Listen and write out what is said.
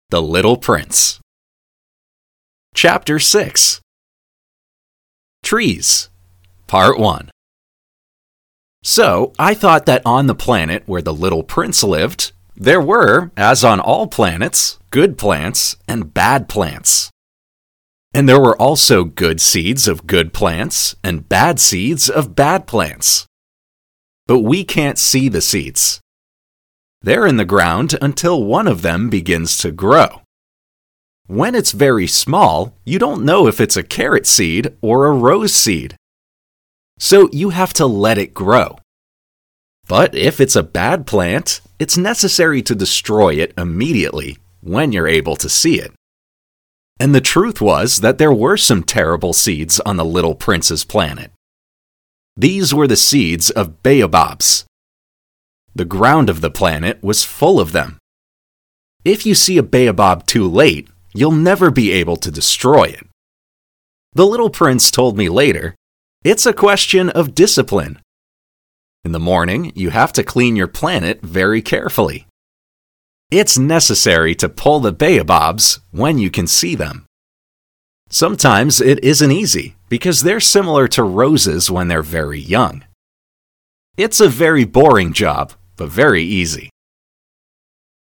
The Little Prince. Chapter 6. Trees. Part 1. So, I thought that on the planet where the Little Prince lived, there were, as on all planets, good plants and bad plants. And there were also good seeds of good plants and bad seeds of bad plants. But we can't see the seeds. They're in the ground until one of them begins to grow. When it's very small, you don't know if it's a carrot seed or a rose seed. So you have to let it grow. But if it's a bad plant, it's necessary to destroy it immediately when you're able to see it. And the truth was that there were some terrible seeds on the Little Prince's planet. These were the seeds of baobabs. The ground of the planet was full of them. If you see a baobab too late, you'll never be able to destroy it. The Little Prince told me later, it's a question of discipline. In the morning, you have to clean your planet very carefully. It's necessary to pull the baobabs when you can see them. Sometimes it isn't easy because they're similar to roses when they're very young. It's a very boring job, but very easy.